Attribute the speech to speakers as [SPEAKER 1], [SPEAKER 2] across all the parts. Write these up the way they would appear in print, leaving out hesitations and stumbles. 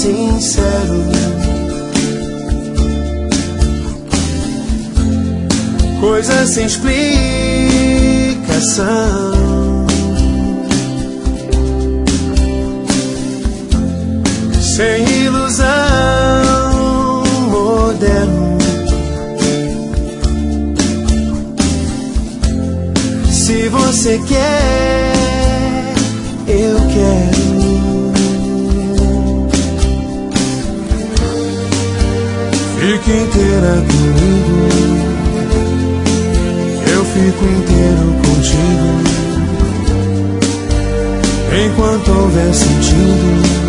[SPEAKER 1] sincero. Coisas sem explicação. Sem ilusão, moderno. Se você quer, eu quero. Fique inteira comigo, eu fico inteiro contigo. Enquanto houver sentido.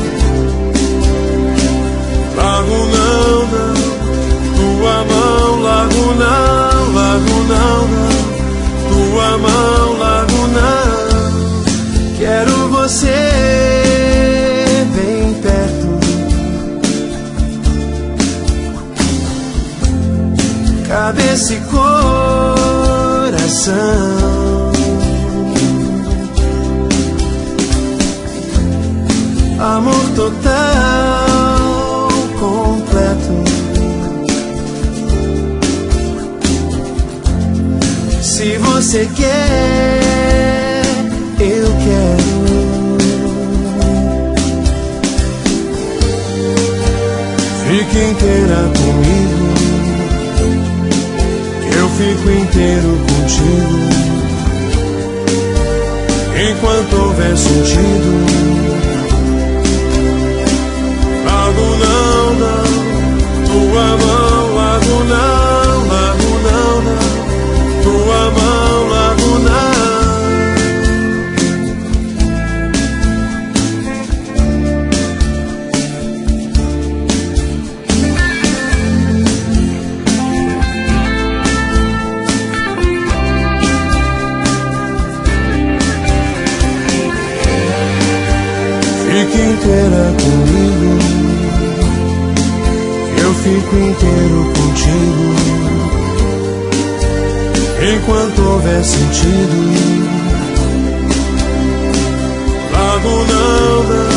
[SPEAKER 1] Largo não, não, tua mão, largo não, não, tua mão, largo não. Quero você bem perto. Cabeça e coração. Amor total, completo. Se você quer, eu quero. Fique inteira comigo, eu fico inteiro contigo. Enquanto houver sentido. Largo não, não, tua mão, largo não, não, tua mão, largo não. Fique inteira comigo, eu fico inteiro contigo. Enquanto houver sentido. Largo não, não.